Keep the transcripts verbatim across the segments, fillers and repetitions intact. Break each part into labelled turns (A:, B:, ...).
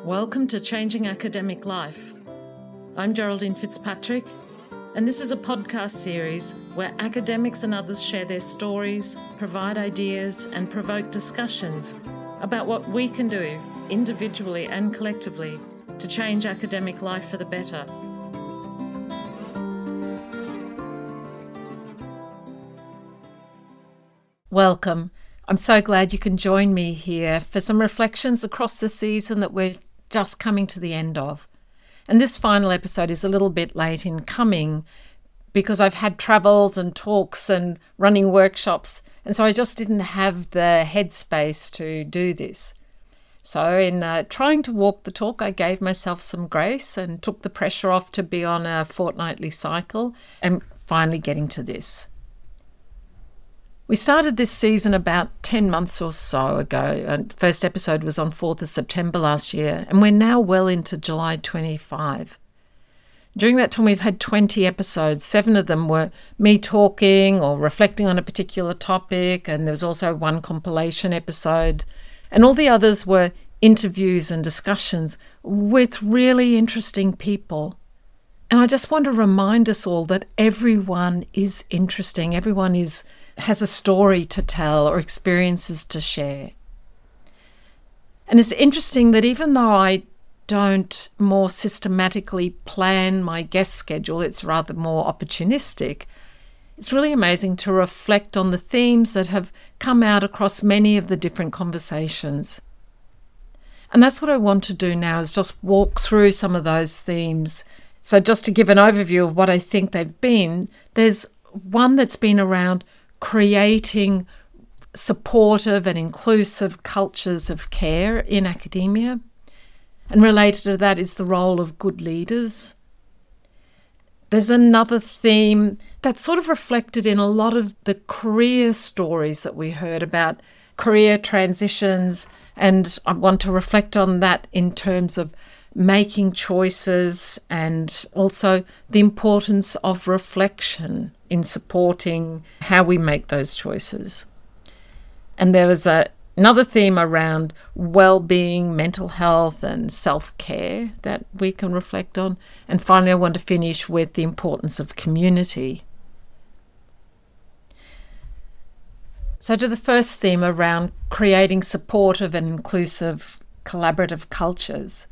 A: Welcome to Changing Academic Life. I'm Geraldine Fitzpatrick, and this is a podcast series where academics and others share their stories, provide ideas, and provoke discussions about what we can do individually and collectively to change academic life for the better. Welcome. I'm so glad you can join me here for some reflections across the season that we're just coming to the end of. And this final episode is a little bit late in coming because I've had travels and talks and running workshops, and so I just didn't have the headspace to do this. So in uh, trying to walk the talk, I gave myself some grace and took the pressure off to be on a fortnightly cycle and finally getting to this. We started this season about ten months or so ago, and the first episode was on fourth of September last year, and we're now well into July twenty-five. During that time, we've had twenty episodes. Seven of them were me talking or reflecting on a particular topic, and there was also one compilation episode, and all the others were interviews and discussions with really interesting people. And I just want to remind us all that everyone is interesting. Everyone is has a story to tell or experiences to share. And it's interesting that even though I don't more systematically plan my guest schedule, it's rather more opportunistic, it's really amazing to reflect on the themes that have come out across many of the different conversations. And that's what I want to do now, is just walk through some of those themes. So just to give an overview of what I think they've been, there's one that's been around creating supportive and inclusive cultures of care in academia. And related to that is the role of good leaders. There's another theme that's sort of reflected in a lot of the career stories that we heard about career transitions, and I want to reflect on that in terms of making choices and also the importance of reflection in supporting how we make those choices. And there was a, another theme around well-being, mental health and self-care that we can reflect on. And finally, I want to finish with the importance of community. So to the first theme around creating supportive and inclusive collaborative cultures,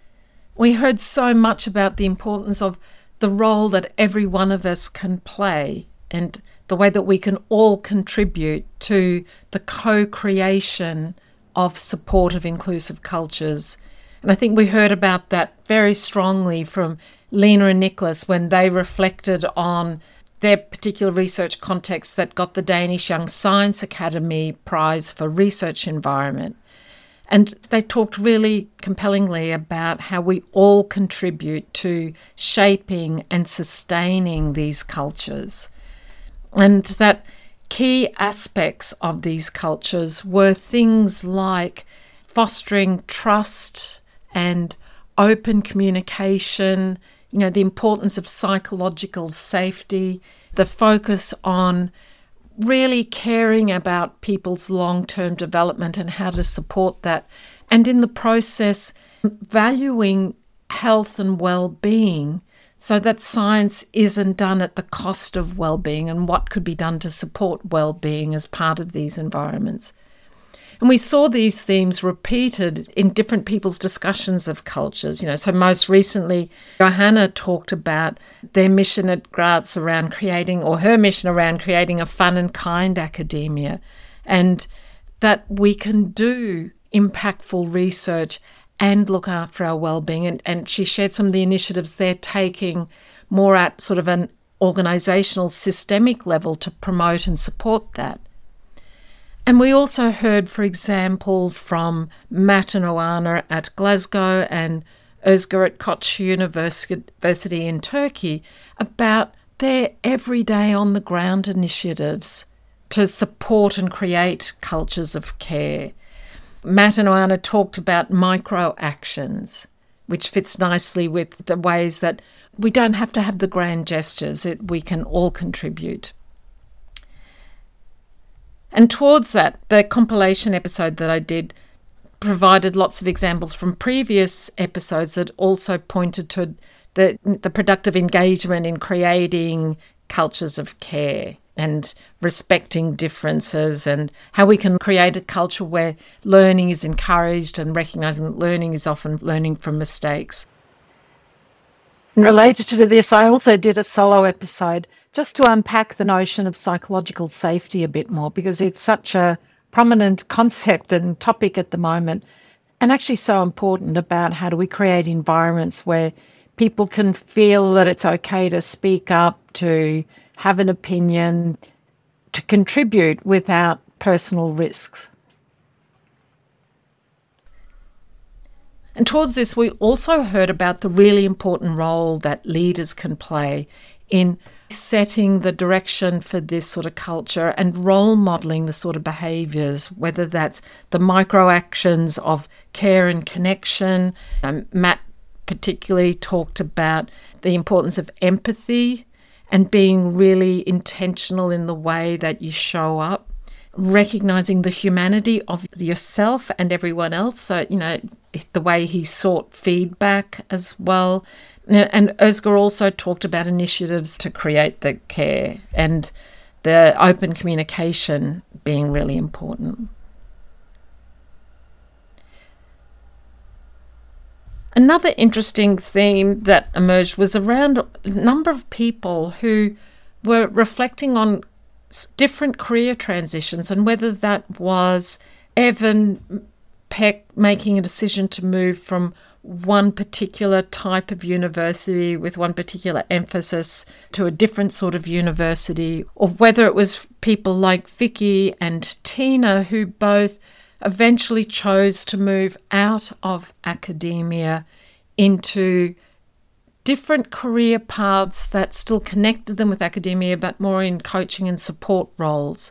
A: we heard so much about the importance of the role that every one of us can play and the way that we can all contribute to the co-creation of supportive, inclusive cultures. And I think we heard about that very strongly from Lena and Nicholas when they reflected on their particular research context that got the Danish Young Science Academy Prize for Research Environment. And they talked really compellingly about how we all contribute to shaping and sustaining these cultures. And that key aspects of these cultures were things like fostering trust and open communication, you know, the importance of psychological safety, the focus on really caring about people's long-term development and how to support that. And in the process, valuing health and well-being so that science isn't done at the cost of well-being and what could be done to support well-being as part of these environments. And we saw these themes repeated in different people's discussions of cultures. You know, so most recently, Johanna talked about their mission at Graz around creating, or her mission around creating a fun and kind academia, and that we can do impactful research and look after our well-being. And, and she shared some of the initiatives they're taking more at sort of an organisational systemic level to promote and support that. And we also heard, for example, from Matt and Oana at Glasgow and Özgür at Koç University in Turkey about their everyday on-the-ground initiatives to support and create cultures of care. Matt and Oana talked about micro-actions, which fits nicely with the ways that we don't have to have the grand gestures, it, we can all contribute. And towards that, the compilation episode that I did provided lots of examples from previous episodes that also pointed to the, the productive engagement in creating cultures of care and respecting differences, and how we can create a culture where learning is encouraged and recognising that learning is often learning from mistakes.
B: And related to this, I also did a solo episode just to unpack the notion of psychological safety a bit more, because it's such a prominent concept and topic at the moment, and actually so important about how do we create environments where people can feel that it's okay to speak up, to have an opinion, to contribute without personal risks.
A: And towards this, we also heard about the really important role that leaders can play in setting the direction for this sort of culture and role modelling the sort of behaviours, whether that's the micro actions of care and connection. Um, Matt particularly talked about the importance of empathy and being really intentional in the way that you show up, recognising the humanity of yourself and everyone else. So, you know, the way he sought feedback as well. And Özgür also talked about initiatives to create the care and the open communication being really important. Another interesting theme that emerged was around a number of people who were reflecting on different career transitions, and whether that was Evan Peck making a decision to move from one particular type of university with one particular emphasis to a different sort of university, or whether it was people like Vicky and Tina who both eventually chose to move out of academia into different career paths that still connected them with academia, but more in coaching and support roles.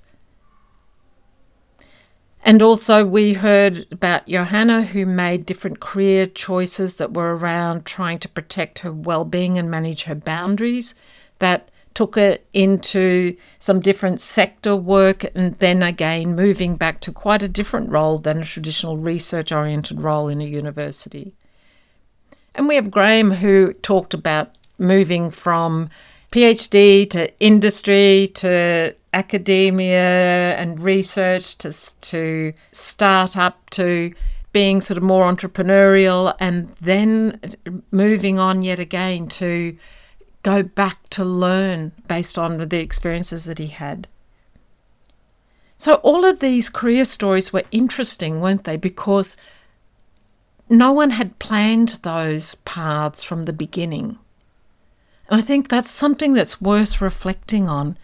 A: And also we heard about Johanna, who made different career choices that were around trying to protect her well-being and manage her boundaries. That took her into some different sector work, and then again moving back to quite a different role than a traditional research-oriented role in a university. And we have Graham, who talked about moving from PhD to industry to academia and research to, to start up to being sort of more entrepreneurial, and then moving on yet again to go back to learn based on the experiences that he had. So all of these career stories were interesting, weren't they? Because no one had planned those paths from the beginning. And I think that's something that's worth reflecting on.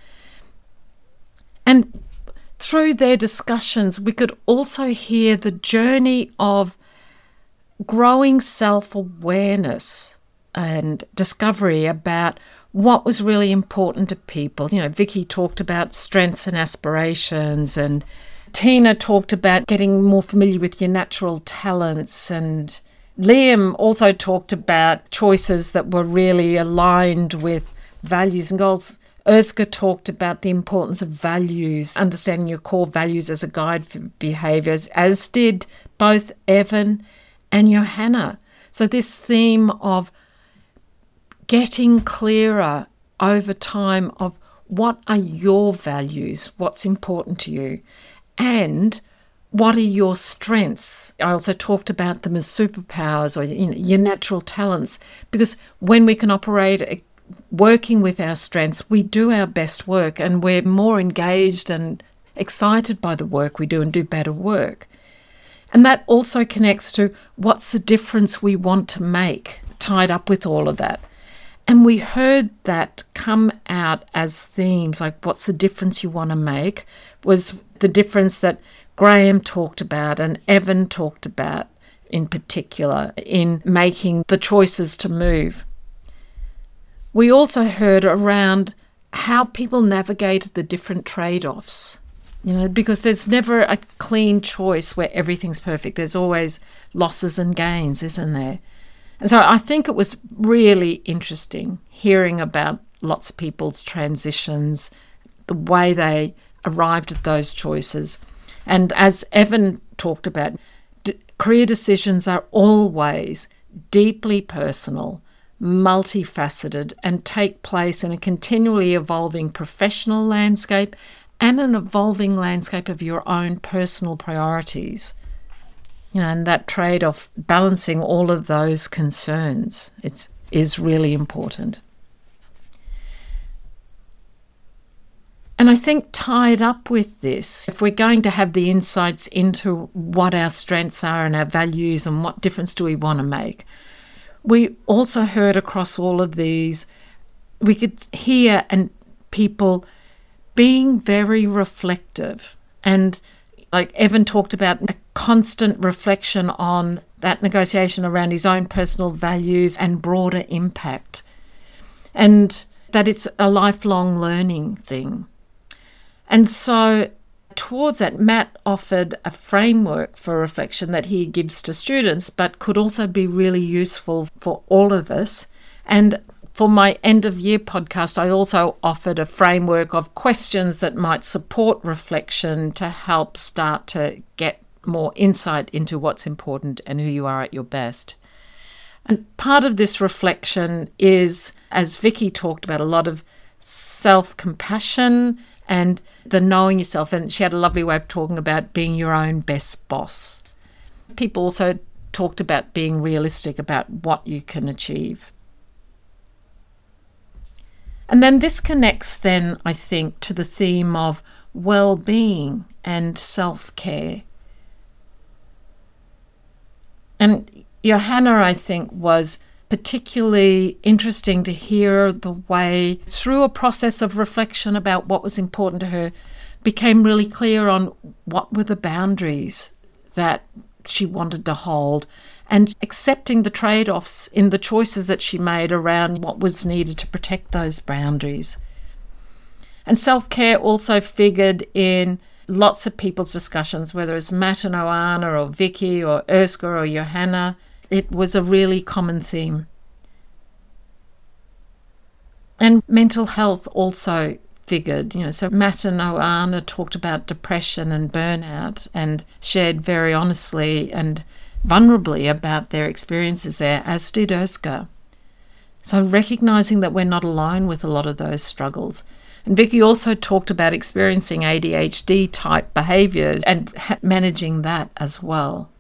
A: And through their discussions, we could also hear the journey of growing self-awareness and discovery about what was really important to people. You know, Vicky talked about strengths and aspirations, and Tina talked about getting more familiar with your natural talents, and Liam also talked about choices that were really aligned with values and goals. Özgür talked about the importance of values, understanding your core values as a guide for behaviours, as did both Evan and Johanna. So this theme of getting clearer over time of what are your values, what's important to you, and what are your strengths. I also talked about them as superpowers, or you know, your natural talents, because when we can operate working with our strengths, we do our best work, and we're more engaged and excited by the work we do and do better work. And that also connects to what's the difference we want to make, tied up with all of that. And we heard that come out as themes, like what's the difference you want to make, was the difference that Graham talked about and Evan talked about in particular in making the choices to move. We also heard around how people navigated the different trade-offs, you know, because there's never a clean choice where everything's perfect. There's always losses and gains, isn't there? And so I think it was really interesting hearing about lots of people's transitions, the way they arrived at those choices. And as Evan talked about, d- career decisions are always deeply personal, multifaceted, and take place in a continually evolving professional landscape and an evolving landscape of your own personal priorities. You know, and that trade-off, balancing all of those concerns, it's, is really important. And I think tied up with this, if we're going to have the insights into what our strengths are and our values and what difference do we want to make, we also heard across all of these, we could hear and people being very reflective. And like Evan talked about, a constant reflection on that negotiation around his own personal values and broader impact. And that it's a lifelong learning thing. And so towards that, Matt offered a framework for reflection that he gives to students, but could also be really useful for all of us. And for my end of year podcast, I also offered a framework of questions that might support reflection to help start to get more insight into what's important and who you are at your best. And part of this reflection is, as Vicky talked about, a lot of self-compassion and the knowing yourself. And she had a lovely way of talking about being your own best boss. People also talked about being realistic about what you can achieve. And then this connects then, I think, to the theme of well-being and self-care. And Johanna, I think, was particularly interesting to hear the way, through a process of reflection about what was important to her, became really clear on what were the boundaries that she wanted to hold and accepting the trade-offs in the choices that she made around what was needed to protect those boundaries. And self-care also figured in lots of people's discussions, whether it's Matt and Oana or Vicky or Erska or Johanna. It was a really common theme. And mental health also figured, you know, so Matt and Oana talked about depression and burnout and shared very honestly and vulnerably about their experiences there, as did Erska. So recognising that we're not alone with a lot of those struggles. And Vicky also talked about experiencing A D H D type behaviours and ha- managing that as well.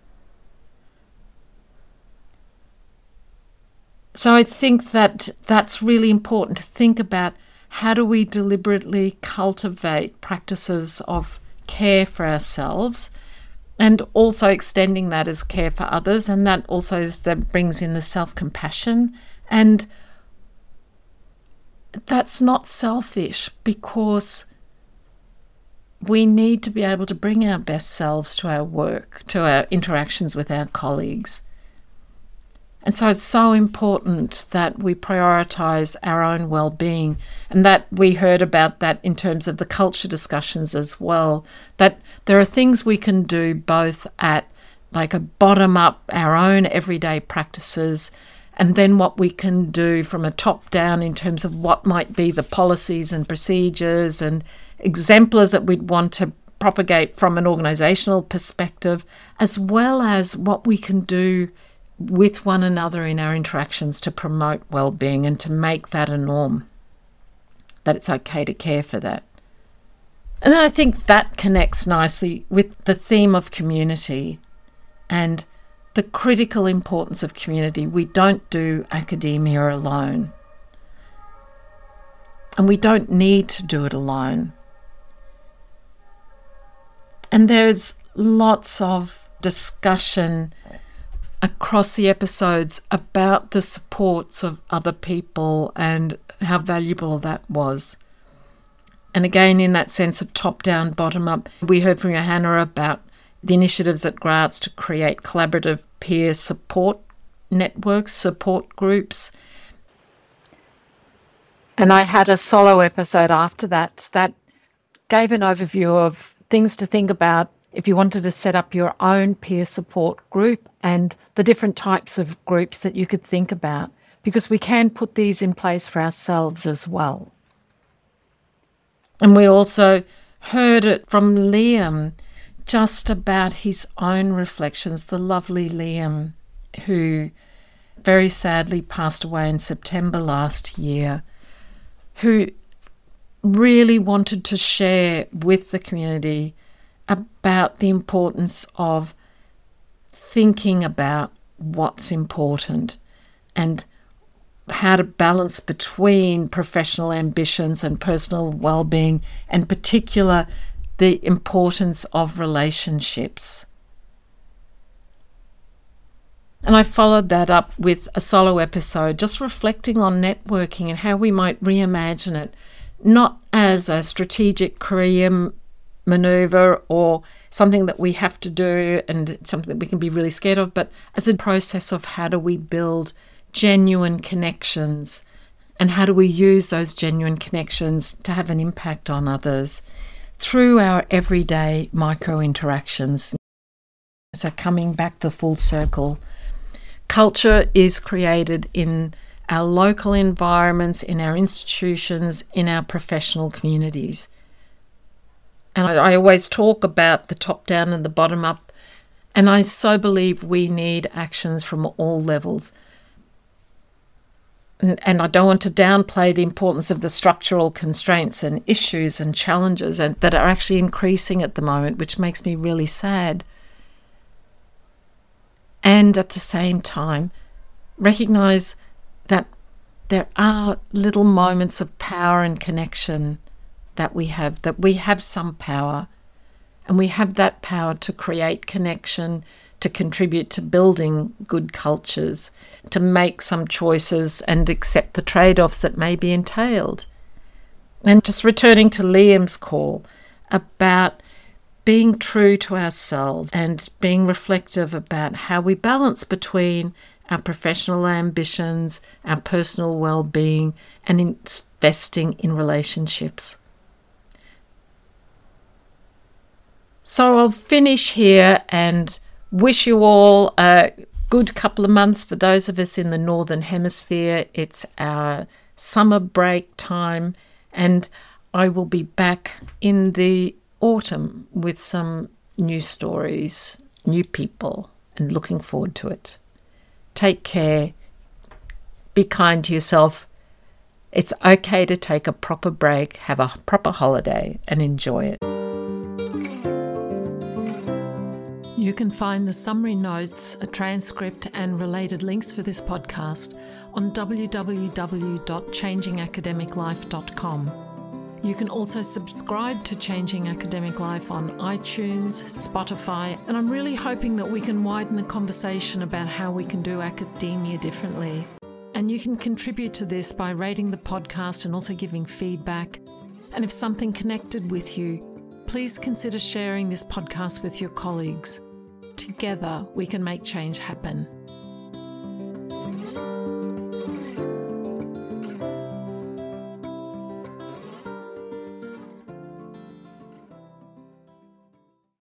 A: So I think that that's really important to think about. How do we deliberately cultivate practices of care for ourselves and also extending that as care for others? And that also is, that brings in the self-compassion. And that's not selfish, because we need to be able to bring our best selves to our work, to our interactions with our colleagues. And so it's so important that we prioritise our own well-being, and that we heard about that in terms of the culture discussions as well, that there are things we can do both at like a bottom-up, our own everyday practices, and then what we can do from a top-down in terms of what might be the policies and procedures and exemplars that we'd want to propagate from an organisational perspective, as well as what we can do with one another in our interactions to promote well-being and to make that a norm, that it's okay to care for that. And then I think that connects nicely with the theme of community and the critical importance of community. We don't do academia alone, and we don't need to do it alone. And there's lots of discussion across the episodes about the supports of other people and how valuable that was. And again, in that sense of top-down, bottom-up, we heard from Johanna about the initiatives at Graz to create collaborative peer support networks, support groups.
B: And I had a solo episode after that that gave an overview of things to think about if you wanted to set up your own peer support group and the different types of groups that you could think about, because we can put these in place for ourselves as well.
A: And we also heard it from Liam just about his own reflections. The lovely Liam, who very sadly passed away in September last year, who really wanted to share with the community about the importance of thinking about what's important and how to balance between professional ambitions and personal well-being, and in particular the importance of relationships. And I followed that up with a solo episode just reflecting on networking and how we might reimagine it, not as a strategic career maneuver or something that we have to do and something that we can be really scared of, but as a process of how do we build genuine connections and how do we use those genuine connections to have an impact on others through our everyday micro interactions. So coming back to full circle, culture is created in our local environments, in our institutions, in our professional communities. And I, I always talk about the top down and the bottom up, and I so believe we need actions from all levels. And, and I don't want to downplay the importance of the structural constraints and issues and challenges and, that are actually increasing at the moment, which makes me really sad. And at the same time, recognise that there are little moments of power and connection that we have, that we have some power, and we have that power to create connection, to contribute to building good cultures, to make some choices and accept the trade-offs that may be entailed. And just returning to Liam's call about being true to ourselves and being reflective about how we balance between our professional ambitions, our personal well-being, and investing in relationships. So I'll finish here and wish you all a good couple of months. For those of us in the Northern Hemisphere, it's our summer break time, and I will be back in the autumn with some new stories, new people, and looking forward to it. Take care. Be kind to yourself. It's okay to take a proper break, have a proper holiday, and enjoy it. You can find the summary notes, a transcript, and related links for this podcast on w w w dot changing academic life dot com. You can also subscribe to Changing Academic Life on iTunes, Spotify, and I'm really hoping that we can widen the conversation about how we can do academia differently. And you can contribute to this by rating the podcast and also giving feedback. And if something connected with you, please consider sharing this podcast with your colleagues. Together, we can make change happen.